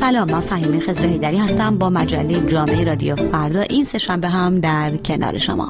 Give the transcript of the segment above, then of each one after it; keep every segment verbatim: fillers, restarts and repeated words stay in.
سلام، من فهیمه خضر حیدری هستم با مجله جامعه رادیو فردا. این سه شنبه هم در کنار شما.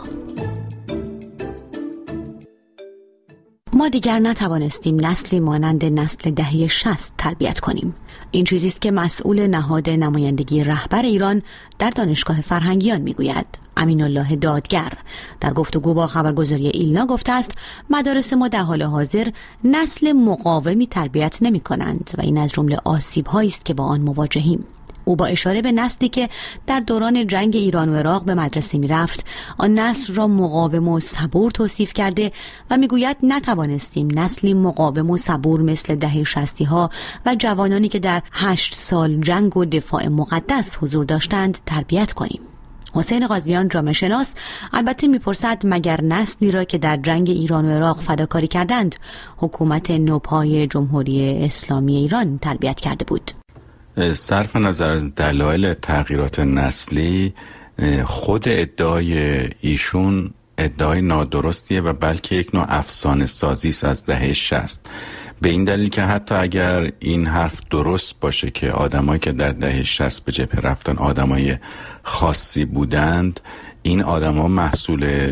ما دیگر نتوانستیم نسلی مانند نسل دهه شصت تربیت کنیم. این چیزی است که مسئول نهاد نمایندگی رهبر ایران در دانشگاه فرهنگیان میگوید. امین الله دادگر در گفتگو با خبرگزاری ایلنا گفته است مدارس ما در حال حاضر نسل مقاومی تربیت نمی کنند و این از جمله آسیب هایی است که با آن مواجهیم. او با اشاره به نسلی که در دوران جنگ ایران و عراق به مدرسه می رفت، آن نسل را مقاوم و صبور توصیف کرده و می گوید نتوانستیم نسلی مقاوم و صبور مثل دهه شصتی ها و جوانانی که در هشت سال جنگ و دفاع مقدس حضور داشتند تربیت کنیم. حسین قاضیان جامعه شناس البته میپرسد مگر نسلی را که در جنگ ایران و عراق فداکاری کردند حکومت نوپای جمهوری اسلامی ایران تربیت کرده بود؟ صرف نظر از دلایل تغییرات نسلی، خود ادعای ایشون ادعای نادرستیه و بلکه یک نوع افسانه سازی است از دهه شصت. به این دلیل که حتی اگر این حرف درست باشه که آدمایی که در دهه شصت به جبهه رفتن آدمای خاصی بودند، این آدما محصول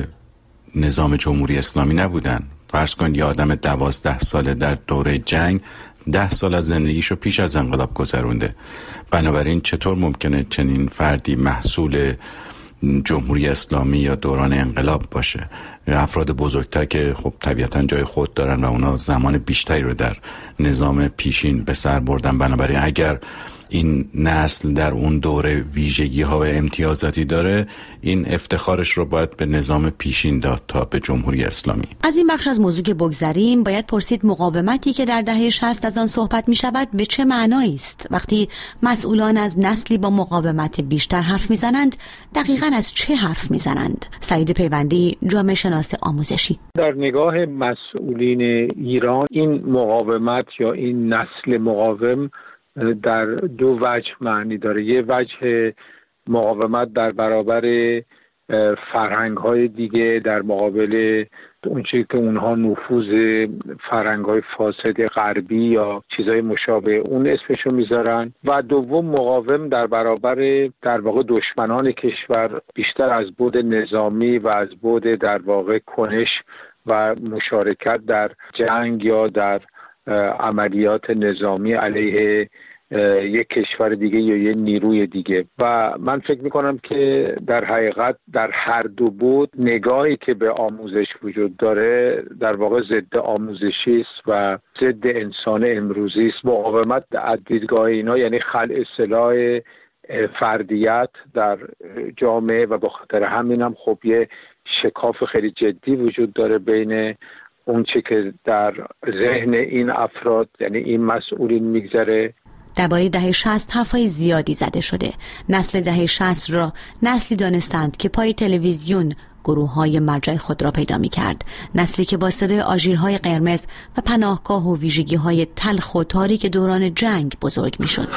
نظام جمهوری اسلامی نبودن. فرض کن یه آدم دوازده ساله در دوره جنگ ده سال از زندگیشو پیش از انقلاب گذرونده. بنابراین چطور ممکنه چنین فردی محصول جمهوری اسلامی یا دوران انقلاب باشه؟ افراد بزرگتر که خب طبیعتاً جای خود دارن و اونا زمان بیشتری رو در نظام پیشین به سر بردن. بنابراین اگر این نسل در اون دوره ویژگی ها و امتیازاتی داره، این افتخارش رو باید به نظام پیشین داد تا به جمهوری اسلامی. از این بخش از موضوع که بگذریم، باید پرسید مقاومتی که در دهه شصت از آن صحبت می شود به چه معنایی است؟ وقتی مسئولان از نسلی با مقاومت بیشتر حرف می زنند، دقیقاً از چه حرف می زنند؟ سعید پیوندی، جامعه شناس آموزشی: در نگاه مسئولین ایران این مقاومت یا این نسل مقاوم در دو وجه معنی داره. یه وجه مقاومت در برابر فرهنگ‌های دیگه، در مقابل اون چیزی که اونها نفوذ فرهنگ‌های فاسد غربی یا چیزای مشابه اون اسمشو میذارن، و دوم مقاوم در برابر در واقع دشمنان کشور، بیشتر از بعد نظامی و از بعد در واقع کنش و مشارکت در جنگ یا در عملیات نظامی علیه یک کشور دیگه یا یک نیروی دیگه. و من فکر میکنم که در حقیقت در هر دو بود نگاهی که به آموزش وجود داره در واقع ضد آموزشی است و ضد انسان امروزی است. مقاومت از دیدگاه اینا یعنی خلع سلاح فردیت در جامعه، و به خاطر همینم خب یه شکاف خیلی جدی وجود داره بین اون چه که در ذهن این افراد یعنی این مسئولین میگذره. درباره دهه شصت حرفای زیادی زده شده. نسل دهه شصت را نسلی دانستند که پای تلویزیون گروه‌های مرجع خود را پیدا می‌کرد. نسلی که با صدای آژیرهای قرمز و پناهگاه و ویژگی‌های تلخ و تاریک دوران جنگ بزرگ می‌شد.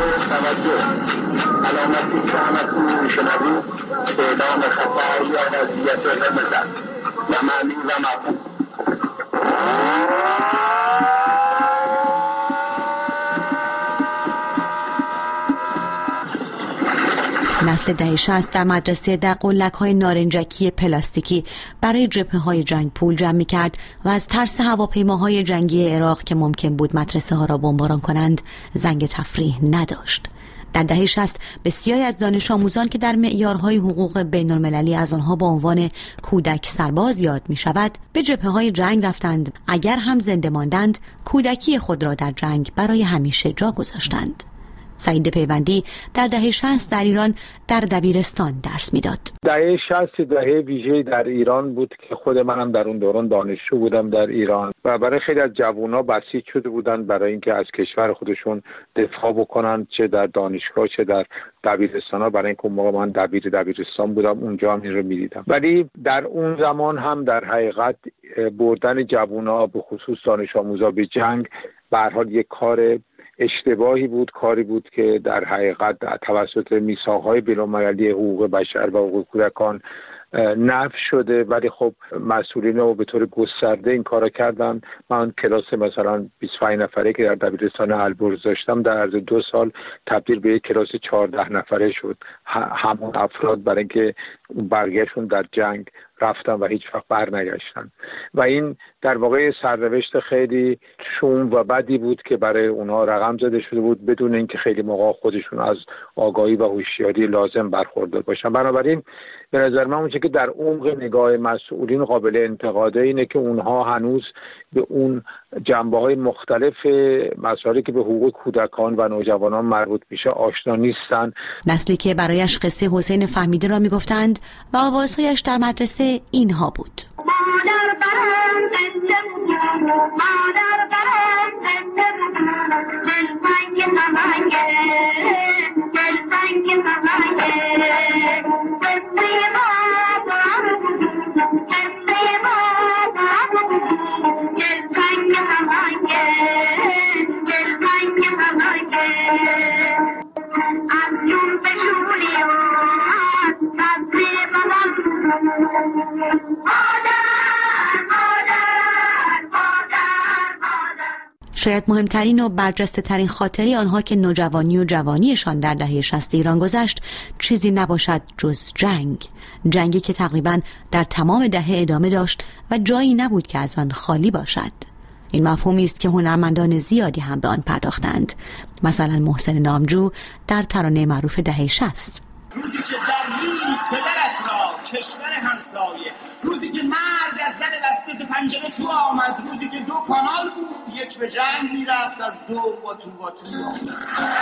نسل دهه شصت در مدرسه در قلک‌های نارنجکی پلاستیکی برای جبهه‌های جنگ پول جمع می‌کرد و از ترس هواپیماهای جنگی عراق که ممکن بود مدرسه ها را بمباران کنند زنگ تفریح نداشت. در دهه شصت بسیاری از دانش آموزان که در معیارهای حقوق بین المللی از آنها با عنوان کودک سرباز یاد می شود به جبهه‌های جنگ رفتند. اگر هم زنده ماندند کودکی خود را در جنگ برای همیشه جا گذاشتند. سعید پیوندی در دهه شصت در ایران در دبیرستان درس میداد. دهه شصت دهه ویژه‌ای در ایران بود که خود منم در اون دوران دانشجو بودم در ایران و برای خیلی از جوونا بسیج شده بودن برای اینکه از کشور خودشون دفاع بکنن، چه در دانشگاه چه در دبیرستان‌ها. برای اینکه اون موقع من دبیر دبیرستان بودم، اونجا هم این رو می‌دیدم. ولی در اون زمان هم در حقیقت بردن جوونا به خصوص دانش آموزا به جنگ به هر حال یک کار اشتباهی بود، کاری بود که در حقیقت توسط میثاق‌های بین‌المللی حقوق بشر و حقوق کودکان نفی شده، ولی خب مسئولین رو به طور گسترده این کارا کردن. من کلاس مثلا بیست و پنج نفره که در دبیرستان البرز داشتم در عرض دو سال تبدیل به یک کلاس چهارده نفره شد. همون افراد برای اینکه برگشتون در جنگ رفتن و هیچ وقت برنگشتن و این در واقع سرنوشت خیلی شوم و بدی بود که برای اونها رقم زده شده بود بدون اینکه خیلی موقع خودشون از آگاهی و هوشیاری لازم برخوردار باشن. بنابراین به نظر من اونچه که در عمق نگاه مسئولین قابل انتقاده اینه که اونها هنوز به اون جنبه‌های مختلف مسائلی که به حقوق کودکان و نوجوانان مربوط میشه آشنا نیستن. نسلی که برایش قصه حسین فهمیده را میگفتند و آوازهایش در مدرسه اینها بود: مادر برم زنده بود، مادر برم زنده بود، دلفنگ ممنگه، دلفنگ ممنگه، قصه بابا بود، قصه بابا بود، دلفنگ ممنگه، دلفنگ ممنگه، از جون به جونیات قصه بابا شاید مهمترین و برجسته ترین خاطری آنها که نوجوانی و جوانیشان در دهه شصت ایران گذشت چیزی نباشد جز جنگ. جنگی که تقریباً در تمام دهه ادامه داشت و جایی نبود که از آن خالی باشد. این مفهومی است که هنرمندان زیادی هم به آن پرداختند، مثلا محسن نامجو در ترانه معروف دهه شصت: روزی که در ریت پدرت را کشور همسایه، روزی که مرگ از در بسته پنجره تو آمد، روزی که دو کانال بود یک به جنگ میرفت از دو با تو با تو آمد،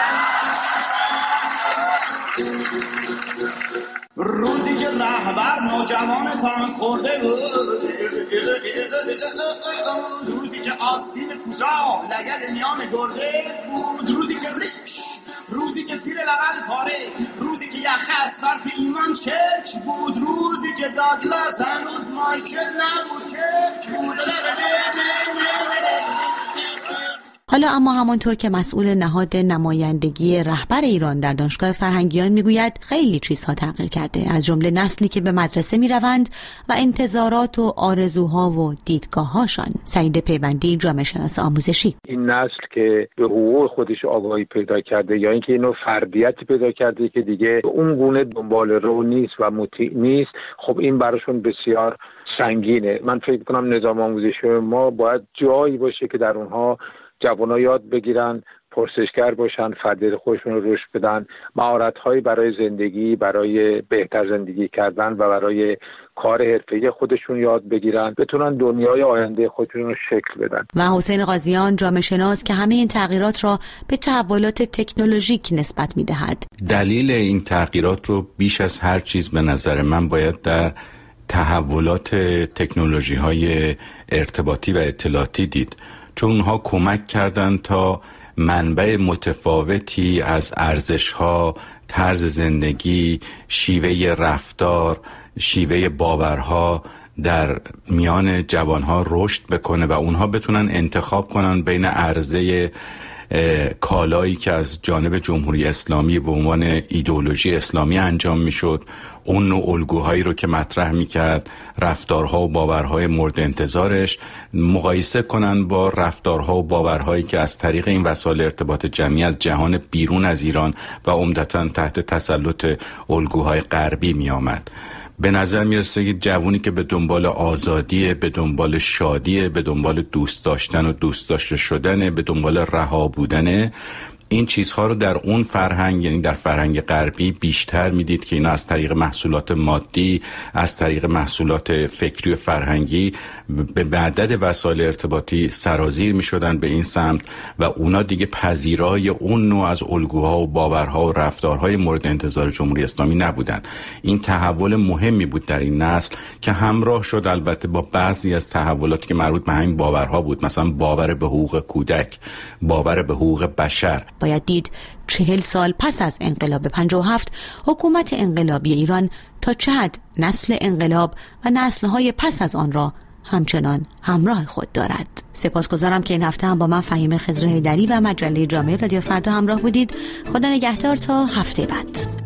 روزی که رهبر نوجوان تانک خورده بود، روزی که آستین کوتاه لگد میان گرده بود، روزی که ریش، روزی که زیر بغل پاره، روزی که یخ اسفرت ایمان چرک بود، روزی که داگلاس هنوز مایکل نبود چرک بود. حالا اما همانطور که مسئول نهاد نمایندگی رهبر ایران در دانشگاه فرهنگیان میگوید خیلی چیزها تغییر کرده، از جمله نسلی که به مدرسه میروند و انتظارات و آرزوها و دیدگاه‌هاشان. سعید پیوندی، جامعه شناس آموزشی: این نسل که به حقوق خودش آگاهی پیدا کرده یا اینکه اینو فردیتی پیدا کرده که دیگه اون گونه دنبال رو نیست و مطیع نیست، خب این براشون بسیار سنگینه. من فکر کنم نظام آموزشی ما باید جایی باشه که در اونها جوان‌ها یاد بگیرن، پرسشگر باشن، فردیت خودشون رو رشد بدن، مهارت‌هایی برای زندگی، برای بهتر زندگی کردن و برای کار حرفه‌ای خودشون یاد بگیرن، بتونن دنیای آینده خودشون رو شکل بدن. و حسین قاضیان، جامعه شناس، که همه این تغییرات را به تحولات تکنولوژیک نسبت می‌دهد. دلیل این تغییرات رو بیش از هر چیز به نظر من باید در تحولات تکنولوژی‌های ارتباطی و اطلاعاتی دید، چون اونها کمک کردن تا منبع متفاوتی از ارزش‌ها، طرز زندگی، شیوه رفتار، شیوه باورها در میان جوانها رشد بکنه و اونها بتونن انتخاب کنن بین عرضه کالایی که از جانب جمهوری اسلامی به عنوان ایدئولوژی اسلامی انجام میشد، اون نوع الگوهایی رو که مطرح میکرد، رفتارها و باورهای مورد انتظارش، مقایسه کنن با رفتارها و باورهایی که از طریق این وسایل ارتباط جمعی از جهان بیرون از ایران و عمدتاً تحت تسلط الگوهای غربی میآمد. به نظر میرسه که جوونی که به دنبال آزادیه، به دنبال شادیه، به دنبال دوست داشتن و دوست داشته شدنه، به دنبال رها بودنه، این چیزها رو در اون فرهنگ، یعنی در فرهنگ غربی بیشتر میدید که اینا از طریق محصولات مادی، از طریق محصولات فکری و فرهنگی به عدد وسایل ارتباطی سرازیر میشدن به این سمت و اونا دیگه پذیرای اون نوع از الگوها و باورها و رفتارهای مورد انتظار جمهوری اسلامی نبودن. این تحول مهمی بود در این نسل که همراه شد البته با بعضی از تحولاتی که مربوط به همین باورها بود، مثلا باور به حقوق کودک، باور به حقوق بشر. باید دید چهل سال پس از انقلاب پنجاه و هفت حکومت انقلابی ایران تا چه حد نسل انقلاب و نسل‌های پس از آن را همچنان همراه خود دارد. سپاسگزارم که این هفته هم با من فهیمه خضر حیدری و مجله جامعه رادیو فردا همراه بودید. خدا نگهدار تا هفته بعد.